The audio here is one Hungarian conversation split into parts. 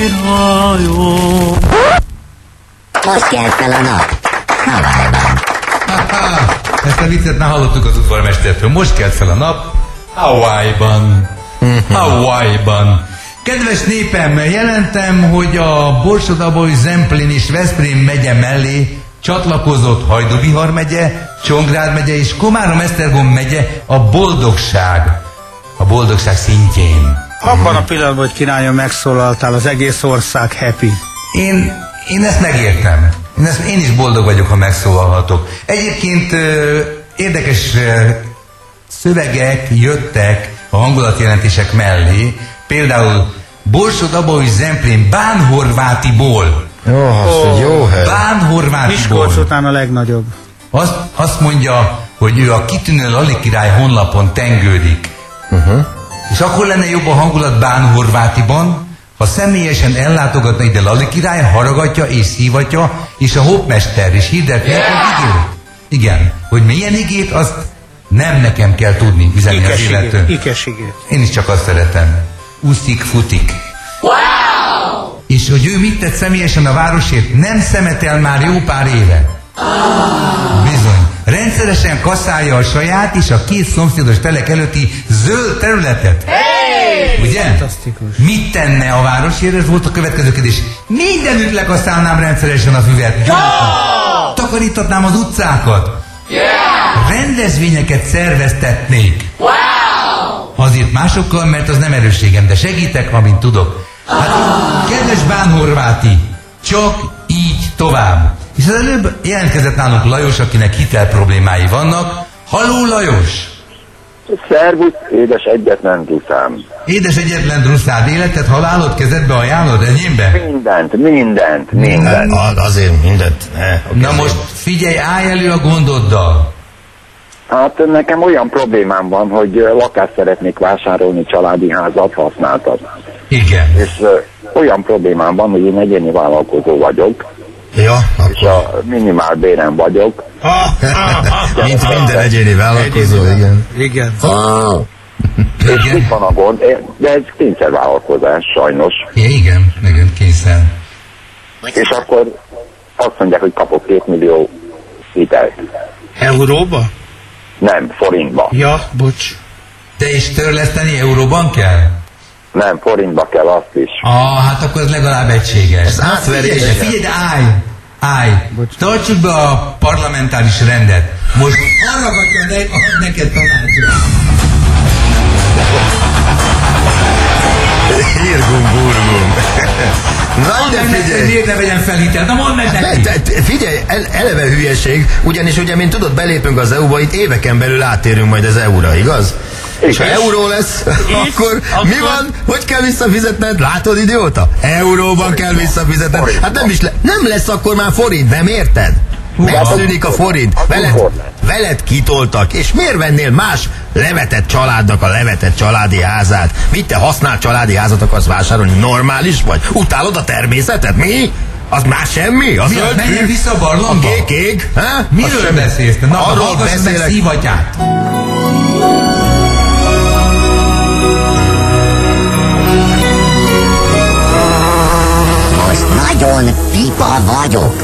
fehér hajó. Most kelt fel a nap. Hawaii-ban. Ezt a viccet már hallottuk az udvarmestertől. Most kelt fel a nap Hawaii-ban. Hawaii-ban. Kedves népem, jelentem, hogy a Borsod-Abaúj, Zemplén és Veszprém megye mellé csatlakozott Hajdú-Bihar megye, Csongrád megye és Komárom-Esztergom megye a boldogság szintjén. Abban a pillanatban, hogy királyom megszólaltál, az egész ország happy. Én ezt megértem. Én is boldog vagyok, ha megszólalhatok. Egyébként érdekes szövegek jöttek a hangulatjelentések mellé, például Borsod-Abaúj, Zemplén, Bánhorvátiból. Jó hely. Bánhorvátiból. Miskolc után a legnagyobb. Azt mondja, hogy ő a kitűnő Lali király honlapon tengődik. És akkor lenne jobb a hangulat Bánhorvátiban, ha személyesen ellátogatna ide Lali király, haragatja és szívatja, és a hoppmester is hirdetni az igét. Igen, hogy milyen igét, azt nem nekem kell tudni üzenni az illetőn. Ikes igét. Én is csak azt szeretem. Úszik, futik. Wow! És hogy ő mit tett személyesen a városért, nem szemetel már jó pár éve. Bizony. Rendszeresen kaszálja a saját és a két szomszédos telek előtti zöld területet. Ugye? Fantasztikus. Mit tenne a városért? Ez volt a következő kérdés. Mindenütt lekaszálnám rendszeresen a füvet. Takarítatnám az utcákat. Rendezvényeket szerveztetnék. Azért másokkal, mert az nem erősségem, de segítek, amint tudok. Hát, kedves Bánhorváti, csak így tovább. És az előbb jelentkezett nálunk Lajos, akinek hitel problémái vannak. Halló, Lajos! Szervusz, édes egyetlen druszám. Édes egyetlen druszád, életed, halálod, kezedbe ajánlod, enyémbe? Mindent. Azért mindent. Na most figyelj, állj elő a gondoddal. Hát nekem olyan problémám van, hogy lakást szeretnék vásárolni, családi házat, használtat. Igen. És olyan problémám van, hogy én egyéni vállalkozó vagyok, Ja, és a minimál béren vagyok. mint minden egyéni vállalkozó, igen. Igen. És itt van a gond, de ez kényszervállalkozás, sajnos. Igen, kényszer. És akkor azt mondják, hogy kapok 2 millió hitelt. Euróba? Nem, forintba. Ja, bocs. De és törleszteni euróban kell? Nem, forintba kell azt is. Hát akkor ez legalább egységes. Ez átverés. Figyelj, de állj. Tartsuk be a parlamentáris rendet. Most hallgatja neked tanácsot. Hírgum, burgum. Na, de figyelj. Miért ne vegyen fel hitelt? Na mondd meg neki. Figyelj, eleve hülyeség, ugyanis ugye, mint tudod, belépünk az EU-ba, itt éveken belül áttérünk majd az EU-ra, igaz? És ha euró lesz, akkor mi van? Hogy kell visszafizetned? Látod, idióta? Euróban kell fizetned. Hát nem lesz akkor már forint, nem érted? Megszűnik a forint. Veled kitoltak. És miért vennél más levetett családnak a levetett családi házát? Mit te használt családi házat akarsz vásárolni? Normális vagy? Utálod a természetet? Mi? Az már semmi? Az menjen vissza a barlangba? A kék? Miről beszélsz? Na, arról beszélek. Meg szívatját. Most nagyon pipa vagyok.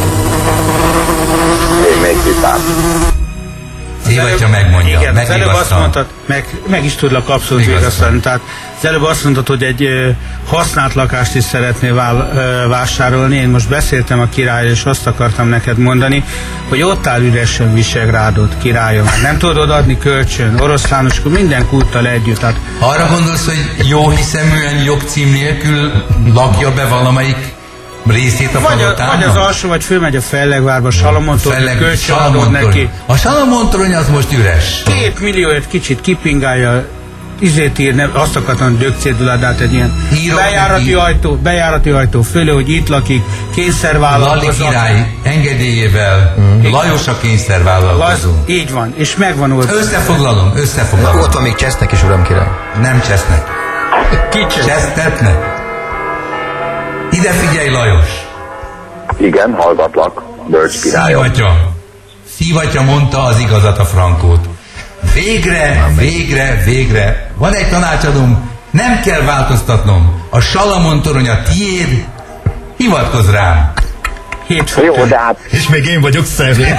Én még pipám. Szívatja megmondja. Igen, az előbb azt mondtad, meg is tudlak abszolút vigasztalni. Tehát az előbb azt mondtad, hogy egy használt lakást is szeretnél vásárolni. Én most beszéltem a királyról, és azt akartam neked mondani, hogy ott áll üresen Visegrádot, királyom. Nem tudod odaadni kölcsön, oroszlánoskor, minden kulttal együtt. Tehát arra gondolsz, hogy jó hiszeműen jogcím nélkül lakja be valamelyik részét a palotában? Vagy az alsó, vagy fölmegy a Fellegvárba, Salamontorony, kölcsön adod neki. A Salamontorony az most üres. 2 millióért kicsit kipingálja, izét ír, azt akartam dögcéduládát, egy ilyen bejárati ajtó fölé, hogy itt lakik, kényszervállalkozó. Lali király engedélyével Lajos a kényszervállalkozó. Így van, és megvan oldva. Összefoglalom. Ott van még Csesznek is, uram király. Nem Csesznek. Ki Csesztetnek. Ide figyelj, Lajos! Igen, hallgatlak, bölcs királyom. Szívatja mondta az igazat a frankót. Végre, van egy tanácsadóm, nem kell változtatnom. A Salamon torony a tiéd, hivatkozz rám. Jó, de hát És még én vagyok szemét.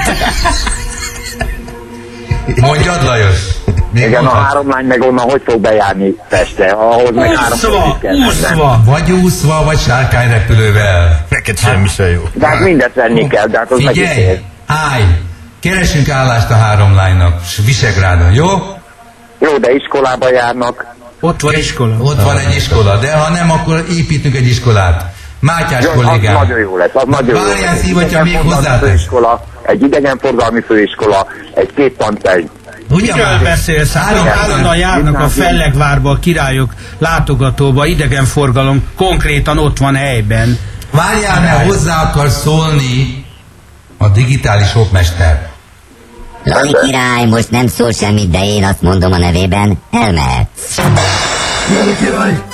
Mondjad, Lajos. Még igen, a mondhatsz. 3 lány meg onnan hogy fog bejárni Pestre? Ahhoz meg 3 Úszva. Vagy úszva, vagy sárkányrepülővel. Neked semmi se jó. De hát mindet venni kell, de hát az meg is Figyelj, ér. állj! Keresünk állást a 3 lánynak, Visegrádon, jó? Jó, de iskolába járnak. Ott van iskola. Ott van egy iskola, de ha nem, akkor építünk egy iskolát. Mátyás Jó, az kollégám. nagyon jó lesz, az nagyon jó Várjál, lesz. szívatja, még Idegenforgalmi hozzátek. főiskola, egy idegenforgalmi főiskola, egy 2 tanterv. Miről beszélsz? Állandóan járnak a Fellegvárba, a királyok látogatóba, idegenforgalom konkrétan ott van helyben. Várjál, mert hozzá akar szólni a digitális okmester. Lali király most nem szól semmit, de én azt mondom a nevében, elmehetsz. Jaj, király!